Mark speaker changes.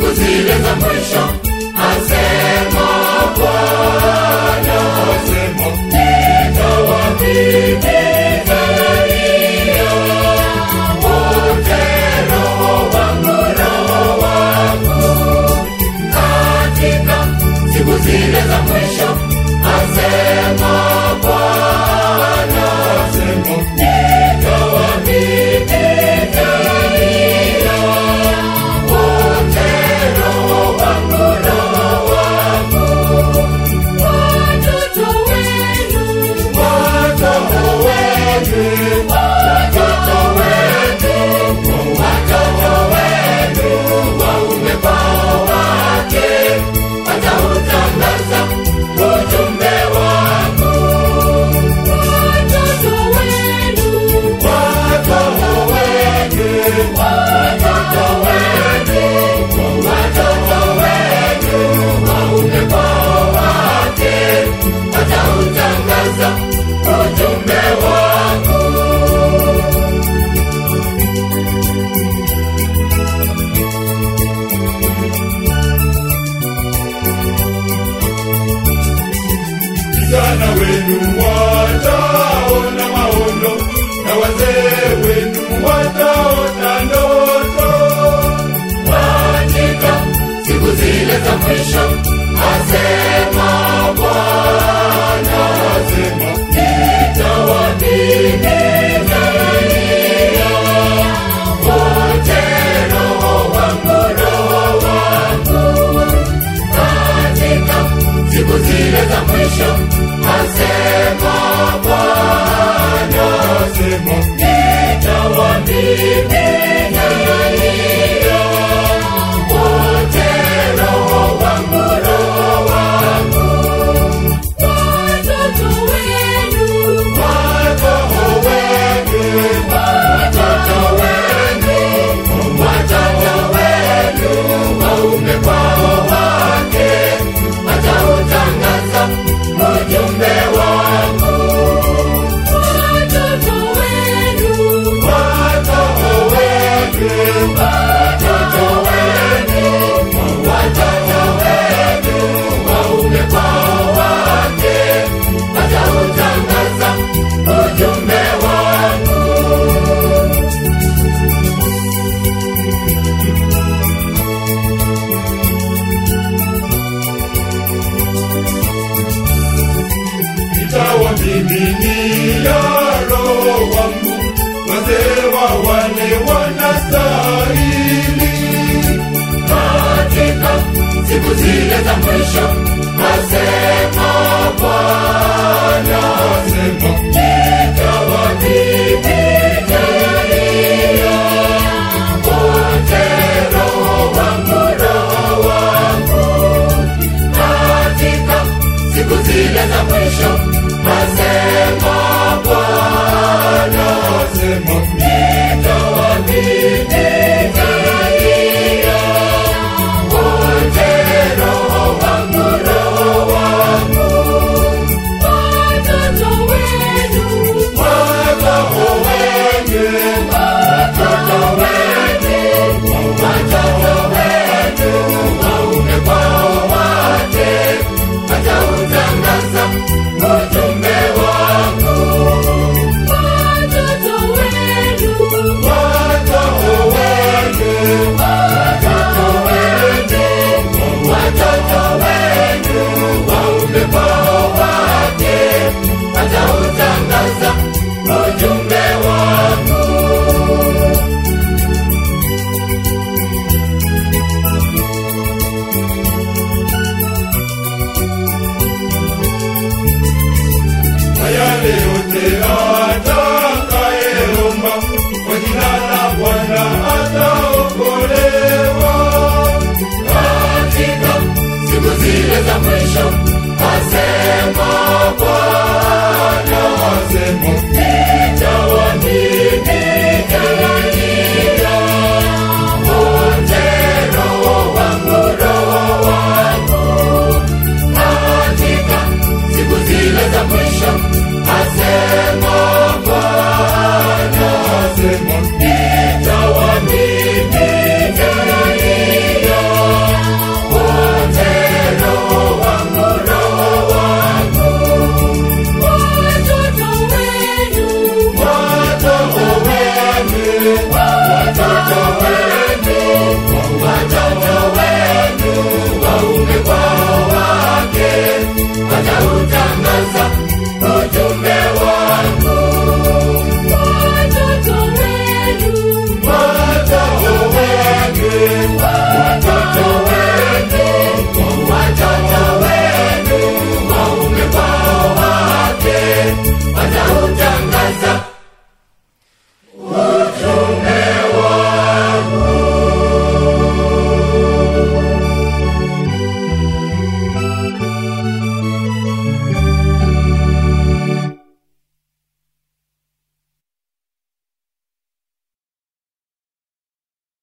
Speaker 1: siku zile za mwisho, asema Bwana, asema nitawapigania wote, roho wangu, katika siku zile za mwisho, asema Bwana, asema nitawapigania wote, roho wangu, watoto wenu waume kwa wake watautangaza ujumbe wangu. Watoto wenu waume kwa wake watautangaza ujumbe wangu. Vijana wenu wataona maono na wazee wenu wataota ndoto. Katika siku zile za mwisho, asema Bwana, asema nitawapigania wote, roho wangu, katika siku zile za mwisho, asema Bwana, asema nitawapigania wote, roho wangu, watoto wenu waume kwa wake watautangaza ujumbe wangu. Watoto wenu waume kwa wake watautangaza ujumbe wangu. Nitawamiminia roho wangu, wazee wa wale wanastahili. Katika siku zile za mwisho, asema Bwana, asema nitawapigania wote, roho wangu, katika siku zile za mwisho, asema Bwana, asema nitawapigania wote, roho wangu, watoto wenu watoto